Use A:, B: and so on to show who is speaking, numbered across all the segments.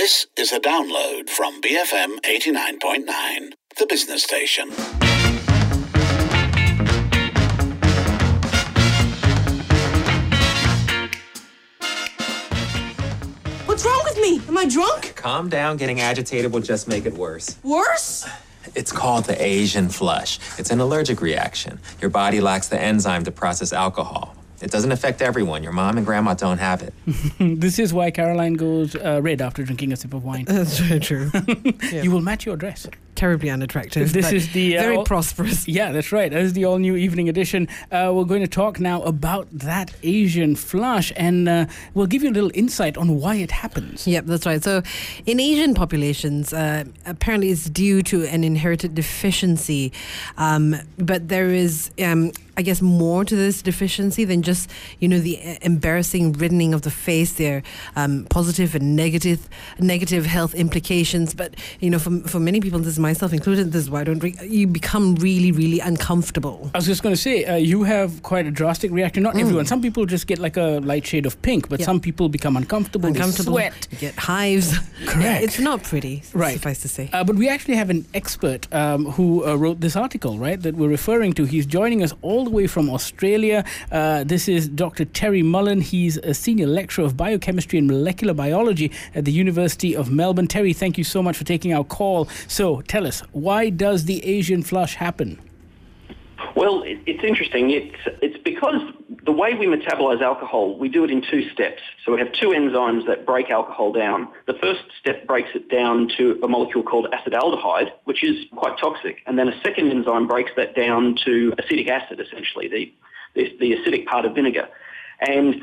A: This is a download from BFM 89.9, the business station.
B: What's wrong with me? Am I drunk?
C: Calm down. Getting agitated will just make it worse.
B: Worse?
C: It's called the Asian flush. It's an allergic reaction. Your body lacks the enzyme to process alcohol. It doesn't affect everyone. Your mom and grandma don't have it.
D: This is why Caroline goes red after drinking a sip of wine.
E: That's very true.
D: Yeah. You will match your dress.
E: Terribly unattractive.
D: This is the
E: very prosperous.
D: Yeah, that's right. That is the all-new evening edition. We're going to talk now about that Asian flush, and we'll give you a little insight on why it happens.
E: Yep, that's right. So, in Asian populations, apparently it's due to an inherited deficiency, but there is, I guess, more to this deficiency than just, the embarrassing reddening of the face. There are positive and negative health implications. But, for many people, this is myself included, this is why I don't drink, you become really, really uncomfortable.
D: I was just going to say, you have quite a drastic reaction. Not everyone. Some people just get like a light shade of pink, but some people become uncomfortable. They sweat.
E: You get hives.
D: Correct.
E: Yeah, it's not pretty,
D: right.
E: Suffice to say.
D: But we actually have an expert who wrote this article, right, that we're referring to. He's joining us all the way from Australia. This is Dr. Terry Mullen. He's a senior lecturer of biochemistry and molecular biology at the University of Melbourne. Terry, thank you so much for taking our call. So tell us, why does the Asian flush happen?
F: Well, it's interesting. It's because the way we metabolize alcohol, we do it in two steps. So we have two enzymes that break alcohol down. The first step breaks it down to a molecule called acetaldehyde, which is quite toxic. And then a second enzyme breaks that down to acetic acid, essentially, the acidic part of vinegar. And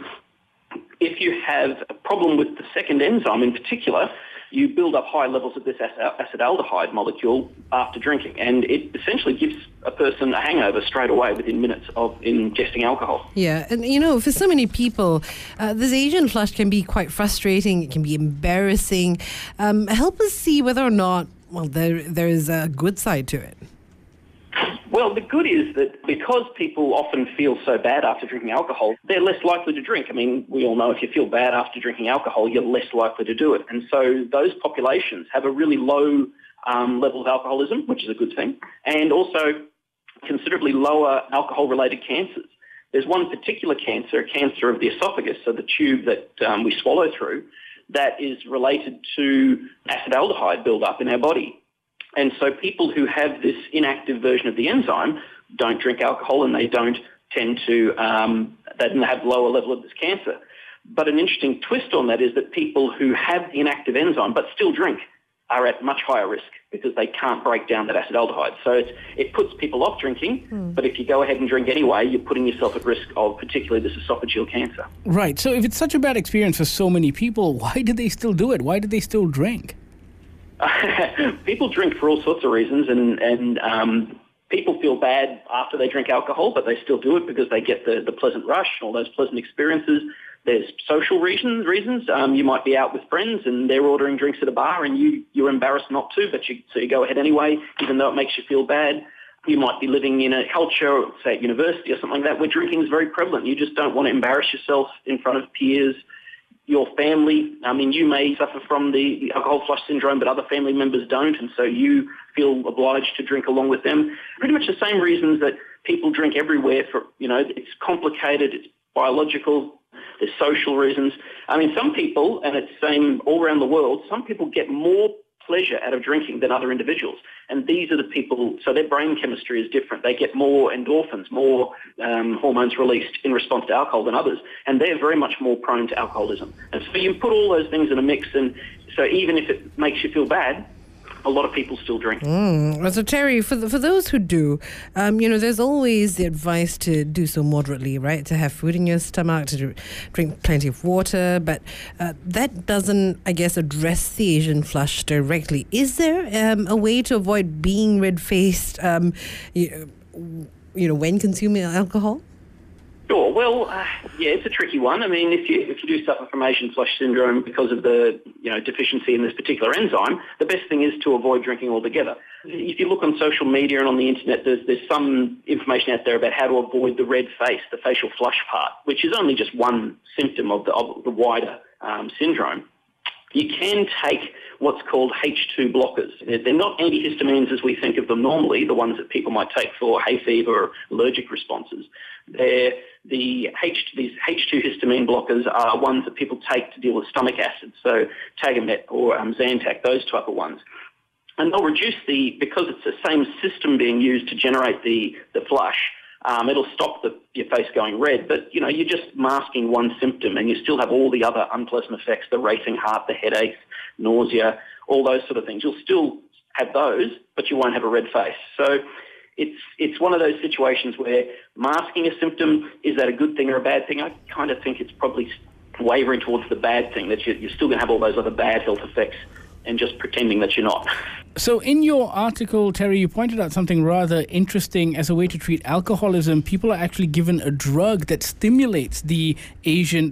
F: if you have a problem with the second enzyme in particular, you build up high levels of this acetaldehyde molecule after drinking, and it essentially gives a person a hangover straight away within minutes of ingesting alcohol.
E: Yeah, and for so many people, this Asian flush can be quite frustrating. It can be embarrassing. Help us see whether or not, there is a good side to it.
F: Well, the good is that because people often feel so bad after drinking alcohol, they're less likely to drink. I mean, we all know if you feel bad after drinking alcohol, you're less likely to do it. And so those populations have a really low level of alcoholism, which is a good thing, and also considerably lower alcohol-related cancers. There's one particular cancer, a cancer of the esophagus, so the tube that we swallow through, that is related to acetaldehyde build-up in our body. And so people who have this inactive version of the enzyme don't drink alcohol, and they don't tend to, they have lower level of this cancer. But an interesting twist on that is that people who have the inactive enzyme but still drink are at much higher risk because they can't break down that acetaldehyde. So it puts people off drinking, but if you go ahead and drink anyway, you're putting yourself at risk of particularly this esophageal cancer. Right.
D: So if it's such a bad experience for so many people, why do they still do it? Why do they still drink?
F: People drink for all sorts of reasons, and people feel bad after they drink alcohol, but they still do it because they get the pleasant rush, all those pleasant experiences. There's social reasons. You might be out with friends and they're ordering drinks at a bar and you're embarrassed not to, so you go ahead anyway, even though it makes you feel bad. You might be living in a culture, say at university or something like that, where drinking is very prevalent. You just don't want to embarrass yourself in front of peers. Your family, you may suffer from the alcohol flush syndrome, but other family members don't, and so you feel obliged to drink along with them. Pretty much the same reasons that people drink everywhere it's complicated, it's biological, there's social reasons. Some people, and it's the same all around the world, some people get more pleasure out of drinking than other individuals. And these are the people, so their brain chemistry is different. They get more endorphins, more hormones released in response to alcohol than others. And they're very much more prone to alcoholism. And so you put all those things in a mix, and so even if it makes you feel bad, a lot of people still drink.
E: So Terry, for those who do, there's always the advice to do so moderately, right? To have food in your stomach, to drink plenty of water, but that doesn't, I guess, address the Asian flush directly. Is there a way to avoid being red-faced, when consuming alcohol?
F: Sure. Well, it's a tricky one. If you do suffer from Asian flush syndrome because of the deficiency in this particular enzyme, the best thing is to avoid drinking altogether. If you look on social media and on the internet, there's some information out there about how to avoid the red face, the facial flush part, which is only just one symptom of the wider syndrome. You can take what's called H2 blockers. They're not antihistamines as we think of them normally, the ones that people might take for hay fever or allergic responses. These H2 histamine blockers are ones that people take to deal with stomach acid, so Tagamet or Zantac, those type of ones. And they'll reduce because it's the same system being used to generate the flush, it'll stop your face going red, but you're just masking one symptom and you still have all the other unpleasant effects, the racing heart, the headaches, nausea, all those sort of things. You'll still have those, but you won't have a red face. So it's one of those situations where masking a symptom, is that a good thing or a bad thing? I kind of think it's probably wavering towards the bad thing, that you're still going to have all those other bad health effects and just pretending that you're not.
D: So in your article, Terry, you pointed out something rather interesting. As a way to treat alcoholism, people are actually given a drug that simulates the Asian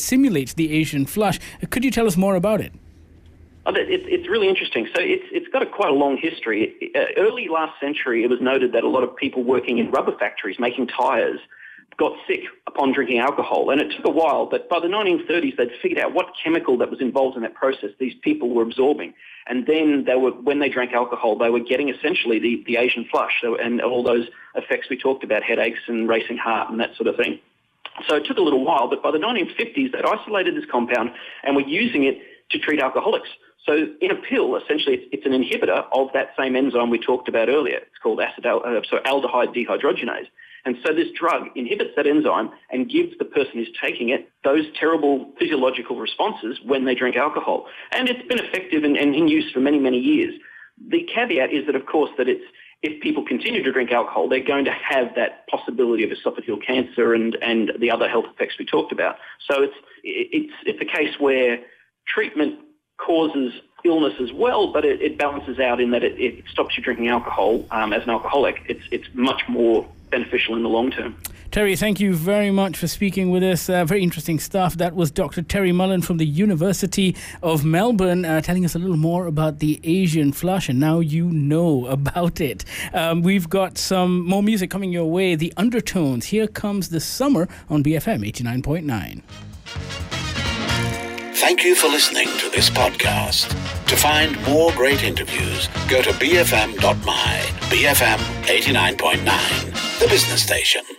D: flush. Could you tell us more about it?
F: It's really interesting. So it's got quite a long history. Early last century, it was noted that a lot of people working in rubber factories making tyres got sick upon drinking alcohol, and it took a while, but by the 1930s they'd figured out what chemical that was involved in that process these people were absorbing, and then when they drank alcohol, they were getting essentially the Asian flush and all those effects we talked about, headaches and racing heart and that sort of thing. So it took a little while, but by the 1950s they'd isolated this compound and were using it to treat alcoholics. So in a pill, essentially, it's an inhibitor of that same enzyme we talked about earlier. It's called aldehyde dehydrogenase. And so this drug inhibits that enzyme and gives the person who's taking it those terrible physiological responses when they drink alcohol. And it's been effective and in use for many, many years. The caveat is that, of course, that if people continue to drink alcohol, they're going to have that possibility of esophageal cancer and the other health effects we talked about. So it's a case where treatment causes illness as well, but it balances out in that it stops you drinking alcohol as an alcoholic. It's much more beneficial in the long term.
D: Terry, thank you very much for speaking with us. Very interesting stuff. That was Dr. Terry Mullen from the University of Melbourne telling us a little more about the Asian flush, and now you know about it. We've got some more music coming your way. The Undertones. Here Comes the Summer on BFM 89.9.
A: Thank you for listening to this podcast. To find more great interviews, go to bfm.my. BFM 89.9, the business station.